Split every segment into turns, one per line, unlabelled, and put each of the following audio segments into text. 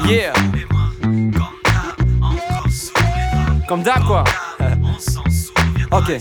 Yeah. Comme d'hab quoi. Ok.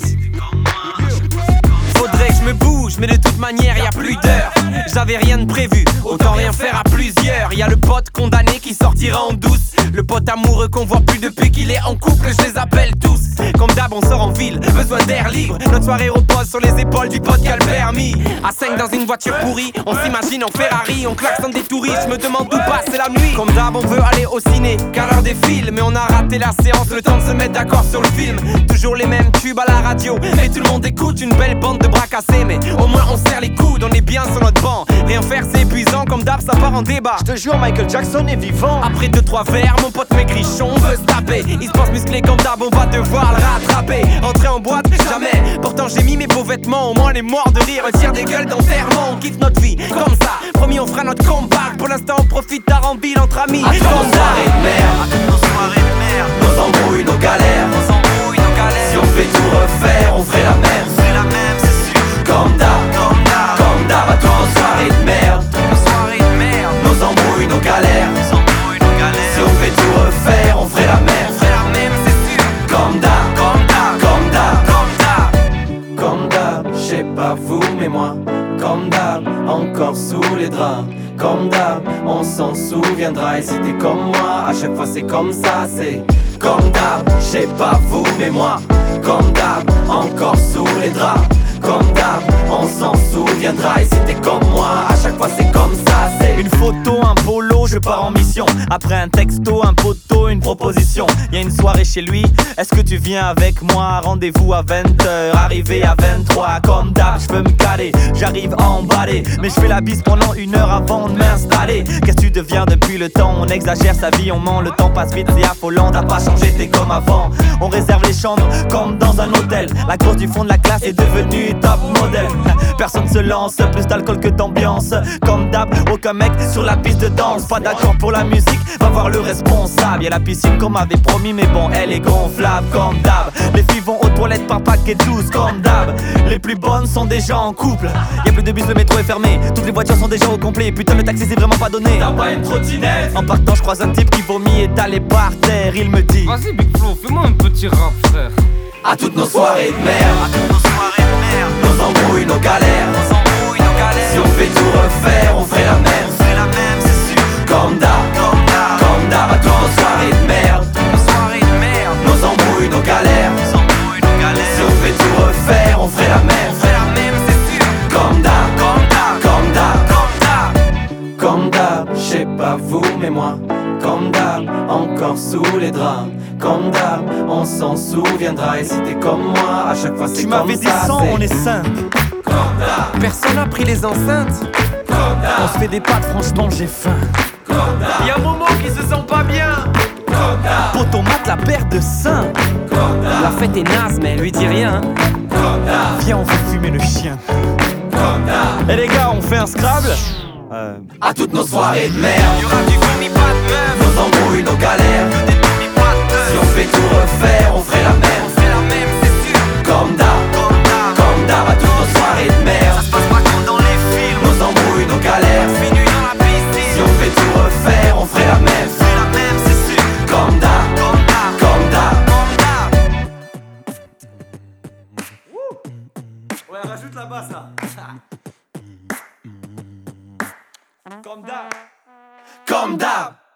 Faudrait que je me bouge, mais de toute manière y'a plus d'heure. J'avais rien de prévu, autant rien faire à plusieurs. Y'a le pote condamné qui sortira en douce, le pote amoureux qu'on voit plus depuis qu'il est en couple. Je les appelle tous. Comme d'hab on sort en ville, besoin d'air libre. Notre soirée repose sur les épaules du pote qui a le permis. À 5 dans une voiture pourrie, on s'imagine en Ferrari. On klaxonne des touristes, je me demande où passe la nuit. Comme d'hab on veut aller au ciné, car l'heure défile. Mais on a raté la séance, le temps de se mettre d'accord sur le film. Toujours les mêmes tubes à la radio, mais tout le monde écoute. Une belle bande de bras cassés, mais au moins on serre les coudes. On est bien sur notre banc, rien faire c'est épuisant. Comme d'hab ça part en débat.
Je te jure Michael Jackson est vivant.
Après 2-3 verres, mon pote maigrichon veut se taper. Il se pense musclé comme d'hab, on va devoir le rattraper. Entrer en boîte, jamais. Pourtant j'ai mis mes beaux vêtements, au moins on est mort de rire. On tire des gueules d'enterrement, on kiffe notre vie comme ça. Promis on fera notre comeback. Pour l'instant on profite d'Arambile entre amis.
À toutes nos soirées de merde, à toutes nos soirées de merde, nos embrouilles, nos galères, nos embrouilles, nos galères. Si on fait tout refaire, on ferait la même. On ferait la même, c'est sûr. Comme d'hab, comme d'hab, comme d'hab. À toutes nos soirées de merde, nos soirées de merde, nos embrouilles, nos galères, nos embrouilles, nos galères. Si on fait tout refaire, on ferait la même. On ferait la même, c'est sûr. Comme d'hab, comme d'hab, comme d'hab, comme d'hab.
Comme d'hab, je sais pas vous mais moi. Comme d'hab, encore sous les draps. Comme d'hab, on s'en souviendra. Et si t'es comme moi, à chaque fois c'est comme ça. C'est comme d'hab, je sais pas vous mais moi. Comme d'hab, encore sous les draps. Comme d'hab, on s'en souviendra. Et si t'es comme moi, à chaque fois c'est comme ça. C'est
une photo, un polo, je pars en mission. Après un texto, un poteau, une proposition. Y'a une soirée chez lui, est-ce que tu viens avec moi? Rendez-vous à 20h, arrivé à 23. Comme d'hab, je veux me caler, j'arrive emballé. Mais je fais la bise pendant 1 heure avant de m'installer. Qu'est-ce que tu deviens depuis le temps? On exagère sa vie, on ment, le temps passe vite, c'est affolant. T'as pas changé, t'es comme avant. On réserve les chambres comme dans un hôtel. La grosse du fond de la classe est devenue top modèle. Personne se lance, plus d'alcool que d'ambiance. Comme d'hab, aucun mec sur la piste de danse. Pas d'accord pour la musique, va voir le responsable. Y'a la piscine qu'on m'avait promis, mais bon, elle est gonflable. Comme d'hab, les filles vont aux toilettes par paquet 12. Comme d'hab, les plus bonnes sont déjà en couple. Y'a plus de bus, le métro est fermé. Toutes les voitures sont déjà au complet. Putain, le taxi c'est vraiment pas donné.
t'as pas une trottinette?
En partant, je croise un type qui vomit étalé par terre. Il me dit:
vas-y Big Flo, fais-moi un petit rap frère.
À toutes nos soirées de merde,
À toutes nos soirées de merde,
nos embrouilles, nos galères.
nos embrouilles, nos galères.
Si on fait tout refaire, on ferait la même.
On ferait la même, c'est sûr.
Comme d'hab,
Comme d'hab,
comme d'hab. À toutes nos soirées de merde,
nos soirées de merde,
nos embrouilles, nos galères.
nos embrouilles, nos galères.
Si on fait tout refaire, on ferait la même.
On ferait la même, c'est sûr.
Comme d'hab,
Comme d'hab,
comme d'hab,
comme d'hab.
comme d'hab. Je sais pas vous mais moi. Comme d'hab, encore sous les draps. Comme d'hab, on s'en souviendra. Et si t'es comme moi, à chaque fois c'est
tu
comme ça.
m'avais dit 100, on est 5.
Comme d'hab,
Personne n'a pris les enceintes.
comme
On
d'hab,
se fait des pâtes, franchement j'ai faim.
comme d'hab,
Y'a Momo qui se sent pas bien.
comme d'hab,
Poto mate la paire de seins.
comme
La
d'hab,
fête est naze mais elle lui dit rien.
comme d'hab,
Viens, on va fumer le chien.
comme d'hab.
Eh les gars, on fait un Scrabble?
À toutes nos soirées de merde,
Y'aura du vomi, pas de meuf.
nos embrouilles, nos galères.
Que des vomis, pas de teuf.
Si on fait tout refaire, on ferait la
On
même.
ferait la même, c'est sûr.
Comme d'hab,
Comme d'hab,
comme d'hab. À toutes nos soirées de
ça
merde,
se passe pas comme dans les films.
nos embrouilles, nos galères.
Fais nuit dans la
Si
piscine.
on fait tout refaire, on ferait la même.
On ferait la même, c'est sûr.
Comme d'hab,
Comme d'hab,
comme d'hab.
comme d'hab.
Ouais, rajoute la basse là. Comme d'hab.
Comme d'hab.